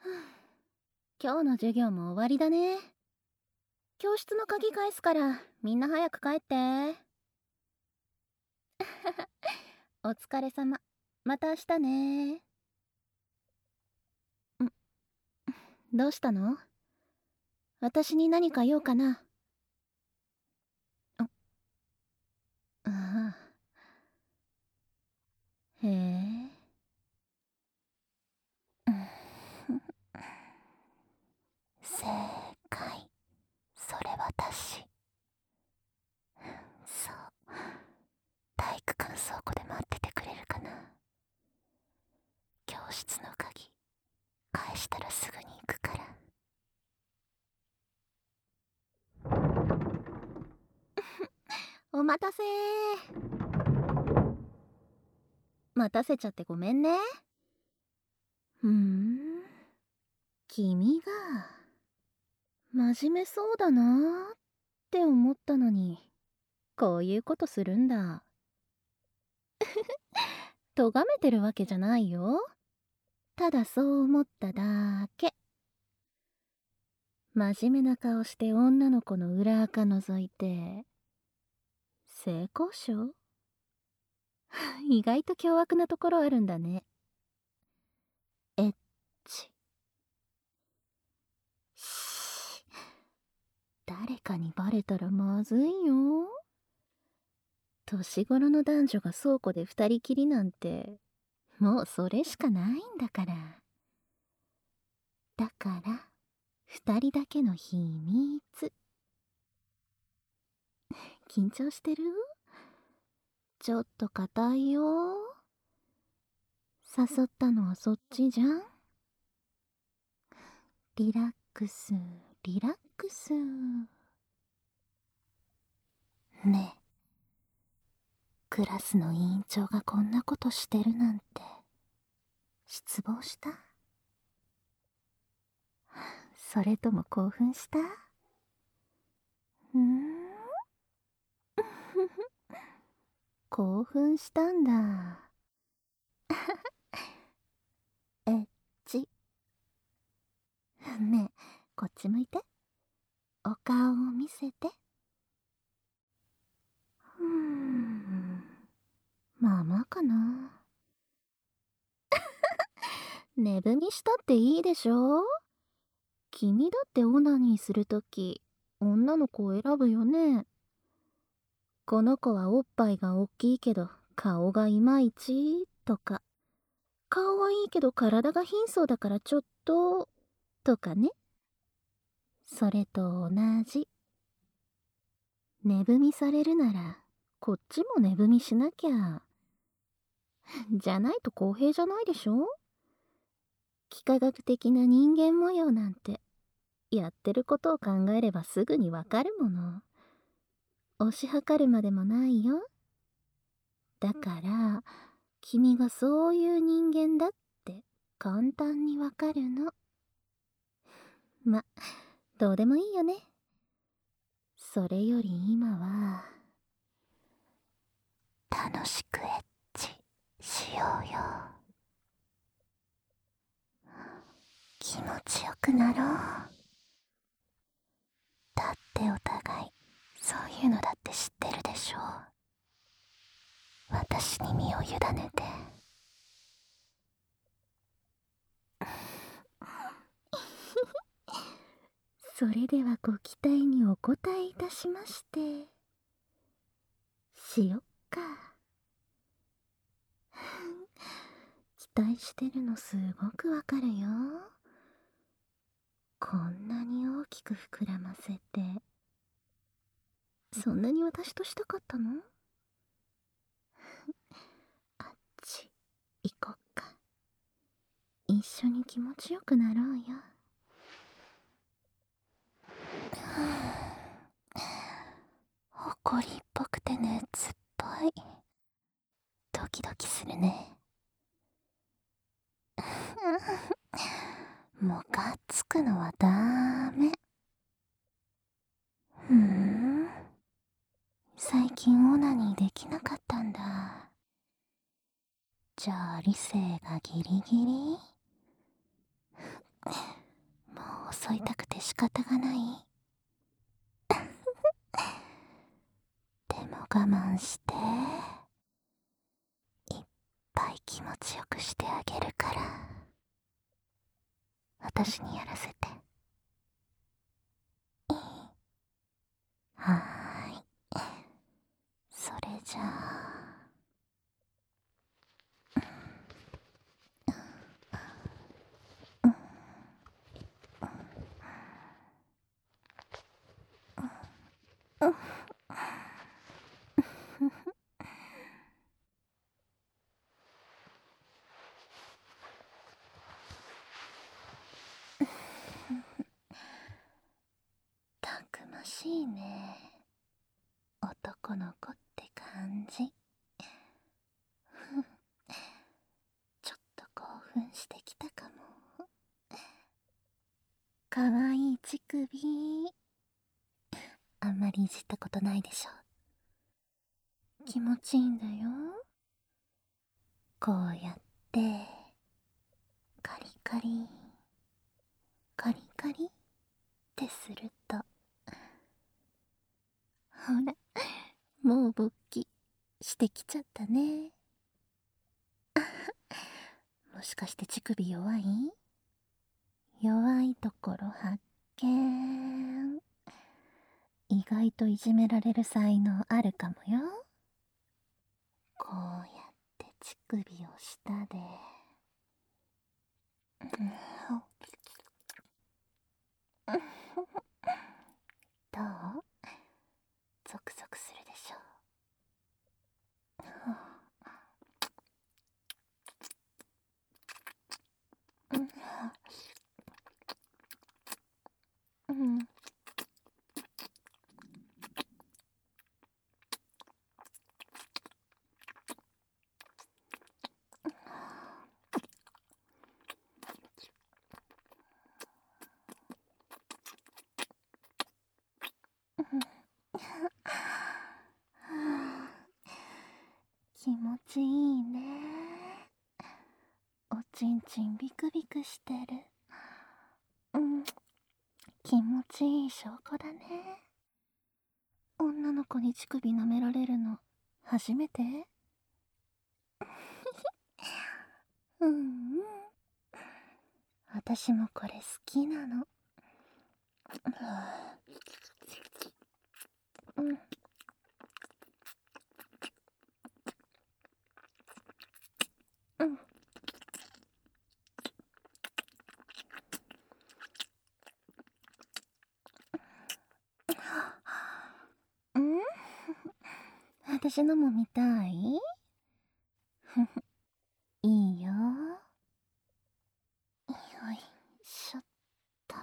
今日の授業も終わりだね。教室の鍵返すからみんな早く帰って。お疲れ様。また明日ね。どうしたの？私に何か用かな？ああ。へえ。 正解。それ私。そう。体育館倉庫で待っててくれるかな。教室の鍵返したらすぐに行くから。 お待たせ。待たせちゃってごめんね。君が真面目そうだなーって思ったのに、こういうことするんだ。咎めてるわけじゃないよ。ただそう思っただけ。真面目な顔して女の子の裏垢覗いて、性交渉？意外と凶悪なところあるんだね。エッチ。誰かにバレたらまずいよ。年頃の男女が倉庫で二人きりなんて、もうそれしかないんだから。だから二人だけの秘密。緊張してる？ちょっと硬いよ。誘ったのはそっちじゃん。リラックスリラックス。 ねえ、クラスの委員長がこんなことしてるなんて失望した？それとも興奮した？ 興奮したんだ。エッチ。ねえ、こっち向いて。お顔を見せて。まあまあかな。寝踏みしたっていいでしょ？君だってオナニーするとき、女の子を選ぶよね。この子はおっぱいが大きいけど顔がいまいちとか、顔はいいけど体が貧相だからちょっととかね。それと同じ。寝踏みされるならこっちも寝踏みしなきゃ。じゃないと公平じゃないでしょ？幾何学的な人間模様なんてやってることを考えればすぐにわかるもの。推し量るまでもないよ。だから君がそういう人間だって簡単にわかるの。ま、どうでもいいよね。それより今は楽しくエッチしようよ。気持ちよくなろう。だってお互いそういうのだって知ってるでしょ。私に身を委ねて。 それではご期待にお答えいたしまして、しよっか。期待してるのすごくわかるよ。こんなに大きく膨らませて、そんなに私としたかったの？あっち行こっか。一緒に気持ちよくなろうよ。 怒りっぽくて熱っぽい。ドキドキするね。もがっつくのはダメ。最近オナニーできなかったんだ。じゃあ理性がギリギリ？ 方がない。でも我慢していっぱい気持ちよくしてあげるから、私にやらせて。はーい。それじゃあたくましいね、男の子って感じ。ちょっと興奮してきたかも。かわいい乳首、あんまりいじったことないでしょ。気持ちいいんだよ。こうやってカリカリカリカリってすると、ほら、もう勃起してきちゃったね。もしかして乳首弱い？弱いところ発見。意外といじめられる才能あるかもよ。こうやって乳首を下で、どう？ゾクゾクするでしょ。うん。気持ちいいね。おちんちんビクビクしてる。うん、気持ちいい証拠だね。女の子に乳首舐められるの初めて？うんうん、私もこれ好きなの。うん。うん。うん。私のも見たい？いいよ。よいしょっと。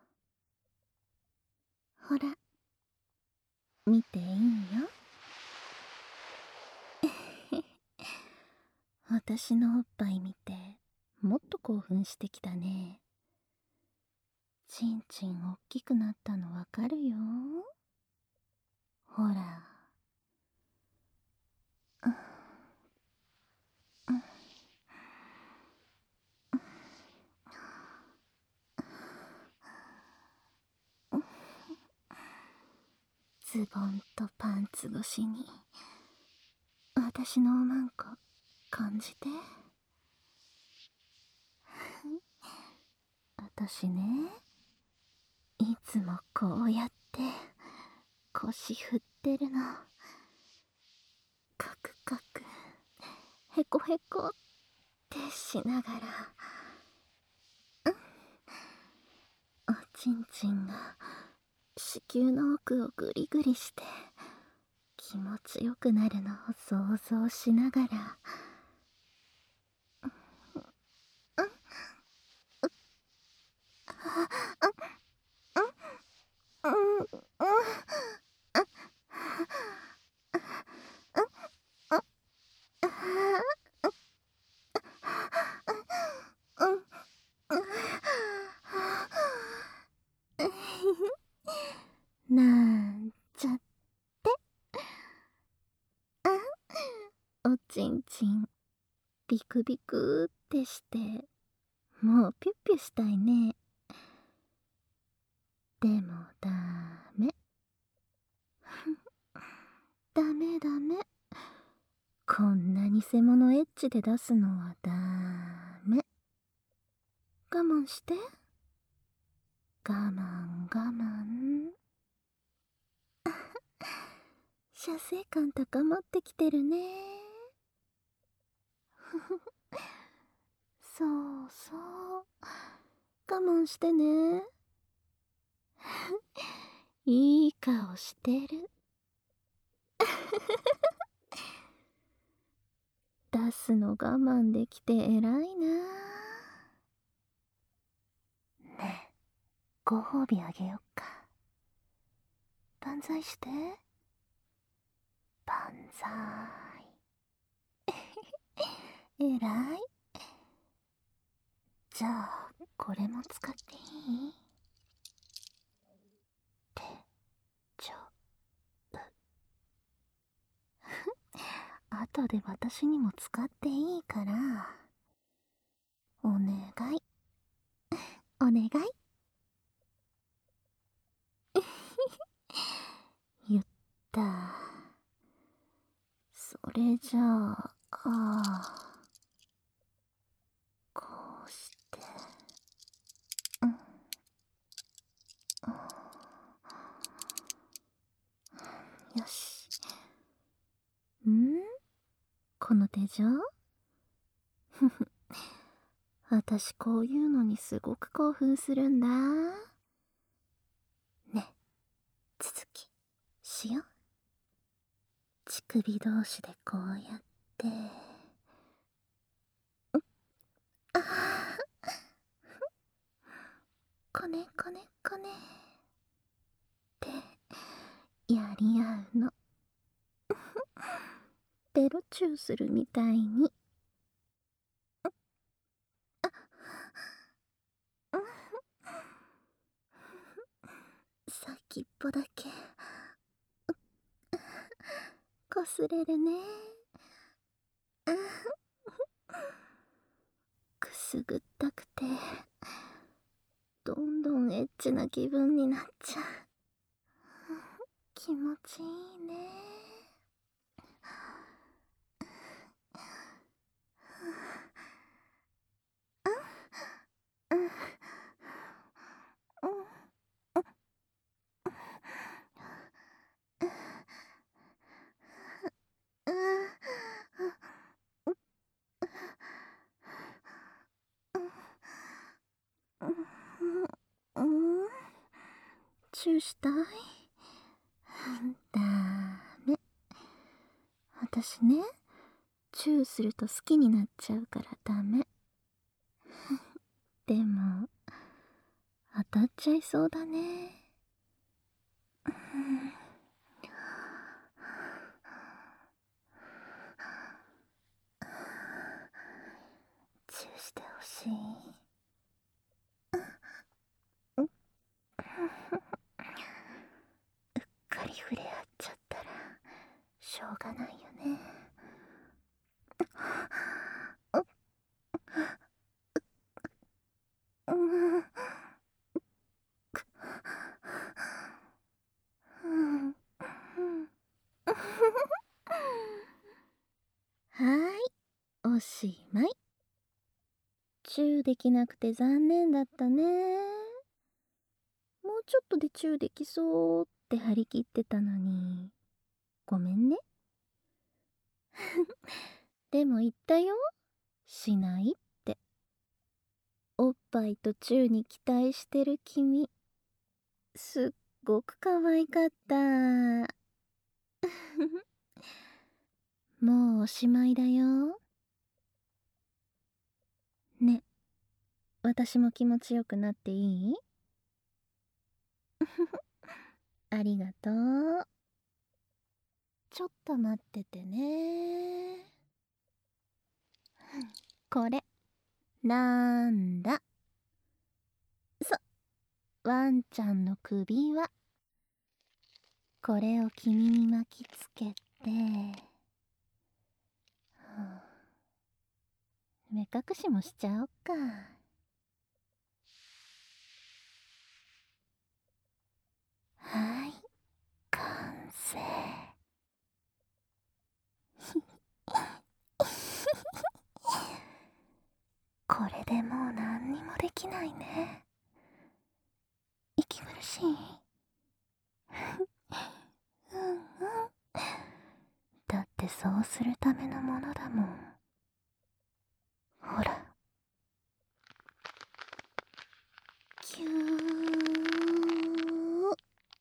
ほら、見ていいよ。私のおっぱい見てもっと興奮してきたね。ちんちんおっきくなったのわかるよ。ほら。ズボンとパンツ越しに私のおまんこ感じて。私ね、いつもこうやって腰振ってるの。カクカクヘコヘコってしながら、おちんちんが子宮の奥をグリグリして気持ちよくなるのを想像しながら、なんちゃって。おちんちんビクビクってして、もうピュッピュしたいね。 でもダメ。ダメダメ。こんな偽物エッチで出すのはダメ。我慢して。我慢我慢。射精感高まってきてるね。そうそう。我慢してね。いい顔してる。出すの我慢できて偉いな。ねえ、ご褒美あげよっか。万歳して。万歳。偉い。じゃあ、これも使っていい？手、ちょ、後で私にも使っていいから。お願い。お願い。言った。それじゃあ、こうして。よし。この手錠？ふふ。私こういうのにすごく興奮するんだ。ね、続きしよう。乳首同士でこうやって。ああ、こねこねこねってやり合うの。ベロチューするみたいに。先っぽだけこすれるね。くすぐったくてどんどんエッチな気分になっちゃう。気持ちいいね。チューしたい？ダメ。私ね、チューすると好きになっちゃうからダメ。でも、当たっちゃいそうだね。チューしてほしい。うっかり触れ合っちゃったらしょうがないよね。はーい、おしまい。チューできなくて残念だったね。もうちょっとでチューできそうって張り切ってたのに、ごめんね。でも言ったよ、しないって。おっぱいとチューに期待してる君、すっごく可愛かった。もうおしまいだよ。ね、私も気持ちよくなっていい？ありがとう。ちょっと待っててね。これ、なんだ？ワンちゃんの首輪。これを君に巻きつけて、目隠しもしちゃおっか。 はい、完成。これでもう何にもできないね。息苦しい？うんうん。だってそうするためのものだもん。ほら。キュー。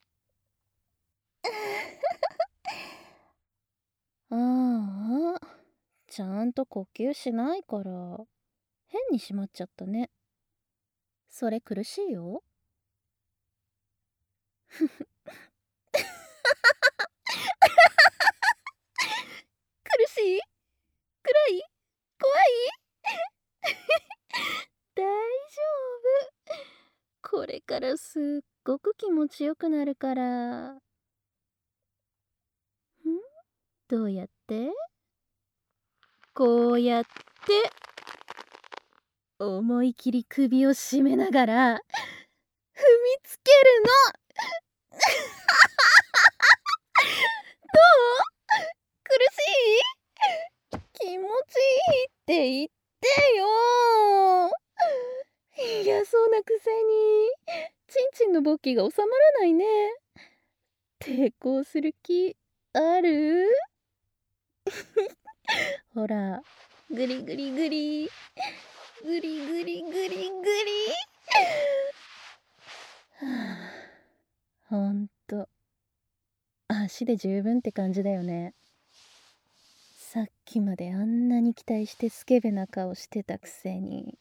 ああ、ちゃんと呼吸しないから変にしまっちゃったね。それ苦しいよ。苦しい？暗い？怖い？大丈夫。これからすっごく気持ちよくなるから。どうやって？こうやって思い切り首を絞めながら踏みつけるの。どう？苦しい？気持ちいいって言ってよ。嫌そうなくせにちんちんの勃起が収まらないね。抵抗する気ある？ほら、グリグリグリグリグリグリグリ。はあ、ほんと足で十分って感じだよね。さっきまであんなに期待してスケベな顔してたくせに。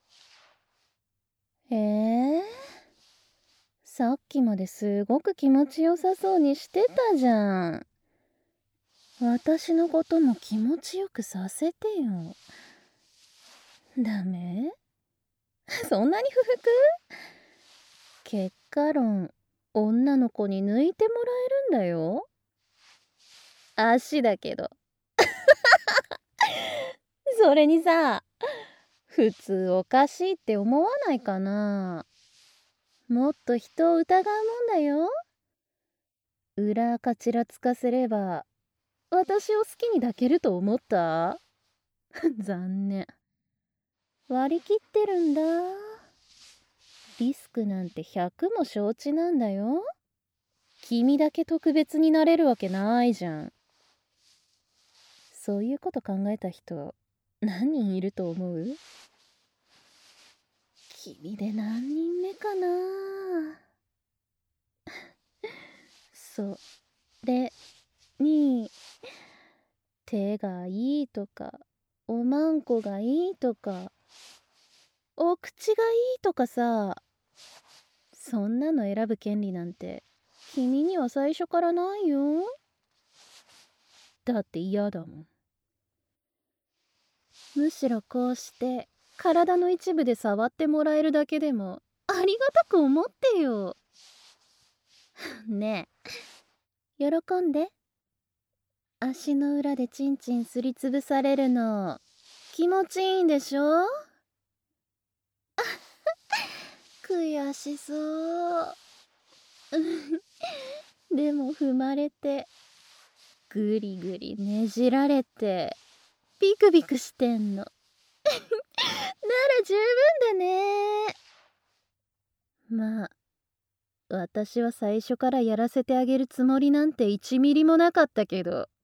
さっきまですごく気持ちよさそうにしてたじゃん。私のことも気持ちよくさせてよ。ダメ？そんなに不服？結果論、女の子に抜いてもらえるんだよ。足だけど。それにさ、普通おかしいって思わないかな。もっと人を疑うもんだよ。裏垢ちらつかせれば私を好きに抱けると思った？残念。割り切ってるんだ。リスクなんて100も承知なんだよ。君だけ特別になれるわけないじゃん。そういうこと考えた人何人いると思う？君で何人目かな。それに手がいいとかおまんこがいいとかお口がいいとかさ、そんなの選ぶ権利なんて君には最初からないよ。だって嫌だもん。むしろこうして体の一部で触ってもらえるだけでもありがたく思ってよ。ねえ、喜んで。足の裏でチンチンすりつぶされるの気持ちいいんでしょ？悔しそう。でも踏まれてぐりぐりねじられてビクビクしてんの。なら十分だね。まあ私は最初からやらせてあげるつもりなんて1ミリもなかったけど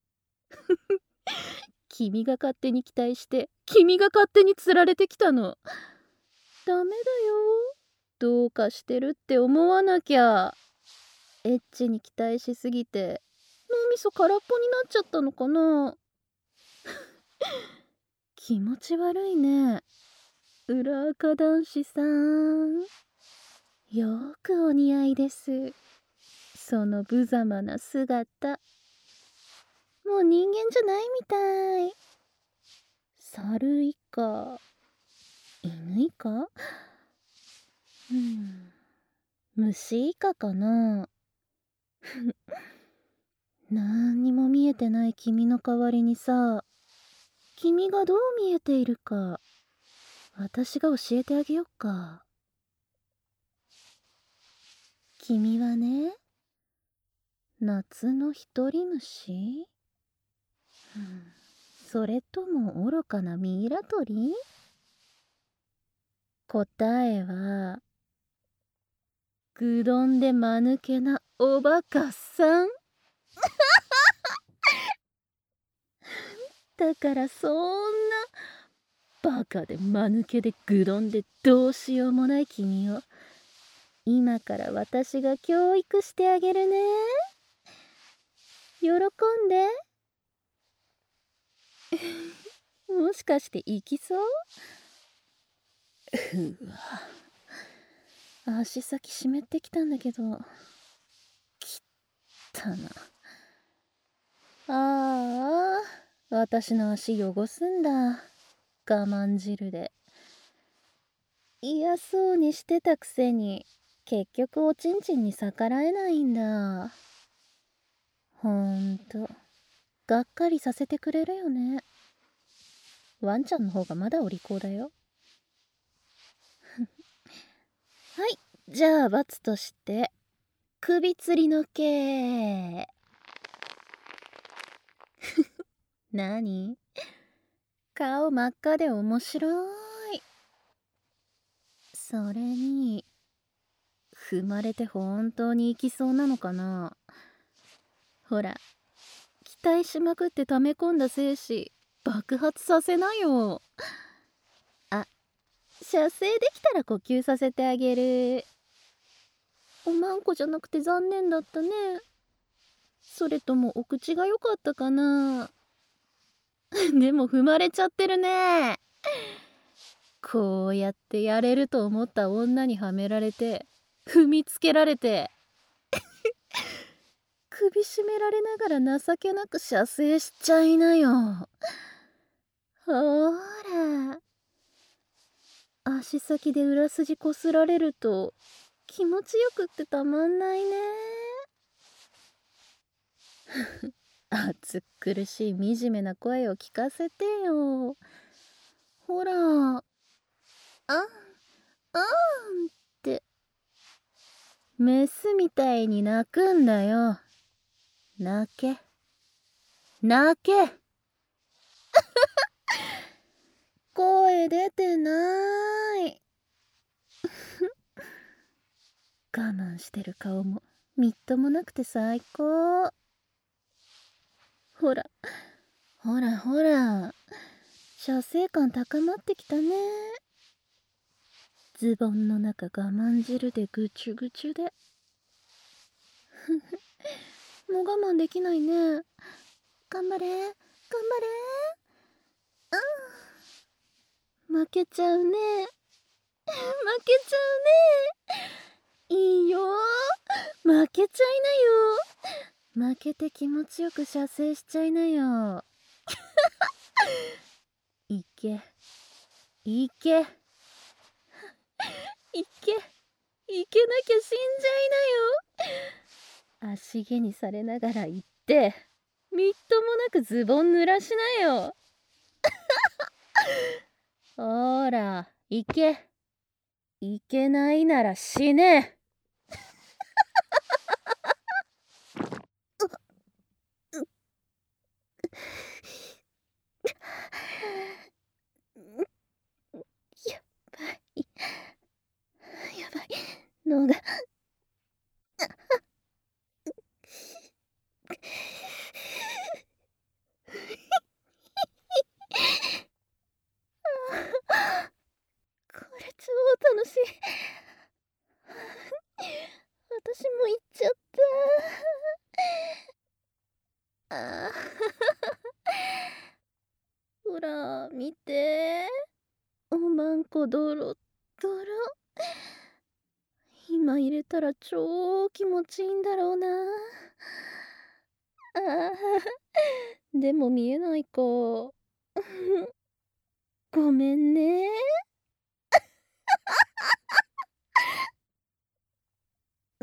君が勝手に期待して君が勝手に釣られてきたの。ダメだよ。どうかしてるって思わなきゃ。エッチに期待しすぎて脳みそ空っぽになっちゃったのかな。気持ち悪いね。裏垢男子さん、よーくお似合いです。その無様な姿、もう人間じゃないみたい。猿以下、犬以下？虫以下かな。なんにも見えてない君の代わりにさ、君がどう見えているか私が教えてあげよっか。君はね、 夏の一人虫？それとも愚かなミイラ取り？答えは、ぐどんで間抜けなおバカさん。だからそんなバカで間抜けでぐどんでどうしようもない君を今から私が教育してあげるね。喜んで。もしかして行きそう？うわ、足先湿ってきたんだけど、きったな。ああ、私の足汚すんだ。我慢汁で。嫌そうにしてたくせに、結局おちんちんに逆らえないんだ。ほんと、がっかりさせてくれるよね。ワンちゃんの方がまだお利口だよ。はい、じゃあ罰として、首吊りの刑。なに？顔真っ赤で面白い。それに、踏まれて本当に行きそうなのかな？ほら、期待しまくって溜め込んだ精子、爆発させなよ。あ、射精できたら呼吸させてあげる。おまんこじゃなくて残念だったね。それともお口が良かったかな？でも踏まれちゃってるね。こうやってやれると思った女にはめられて、踏みつけられて、首絞められながら情けなく射精しちゃいなよ。ほーら。足先で裏筋こすられると気持ちよくってたまんないね。暑苦しい惨めな声を聞かせてよ。ほら、あん、あんってメスみたいに鳴くんだよ。泣け、泣け。声出てない。我慢してる顔もみっともなくて最高。ほら、ほらほら、射精感高まってきたね。ズボンの中我慢汁でぐちゅぐちゅで。もう我慢できないね。頑張れ、頑張れ。負けちゃうね。負けちゃうね。いいよ。負けちゃいなよ。負けて気持ちよく射精しちゃいなよ。いけ、いけ、いけ、いけなきゃ死んじゃいなよ。足毛にされながら言って、みっともなくズボン濡らしなよ。ほーら、いけ。いけないなら死ね。やばい。やばい。脳が。これ超楽しい。私も行っちゃった。ほら、見て。おまんこドロドロ。今入れたら超気持ちいいんだろうな。でも見えないか。ごめんね。うん。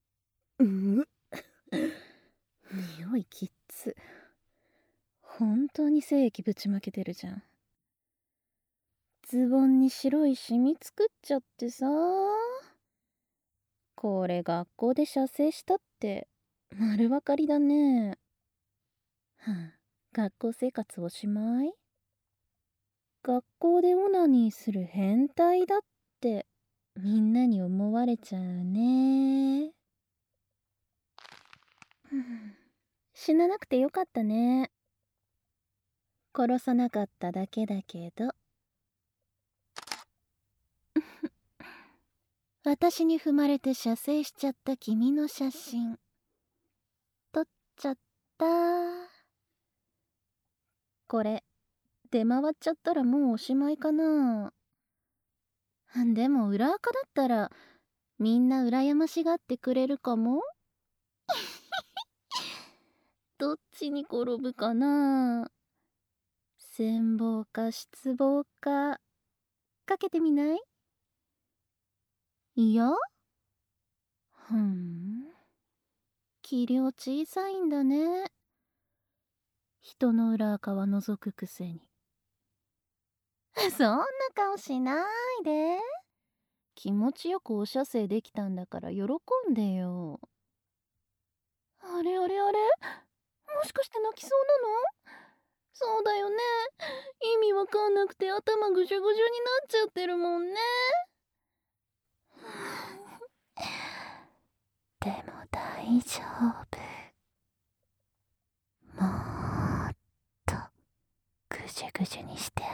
匂いきっつ。本当に精液ぶちまけてるじゃん。ズボンに白いシミ作っちゃってさ。これ学校で射精したって丸分かりだね。はあ、学校生活おしまい？学校でオナニーする変態だってみんなに思われちゃうね。死ななくてよかったね。殺さなかっただけだけど。私に踏まれて射精しちゃった君の写真撮っちゃった。これ出回っちゃったらもうおしまいかな。でも裏垢だったらみんな羨ましがってくれるかも。どっちに転ぶかな。羨望か失望かかけてみない？いや、器量小さいんだね。人の裏垢は覗くくせに。そんな顔しないで。気持ちよくお射精できたんだから喜んでよ。あれあれあれ、もしかして泣きそうなの？そうだよね。意味わかんなくて頭ぐじゅぐじゅになっちゃってるもんね。でも大丈夫。もっとぐじゅぐじゅにして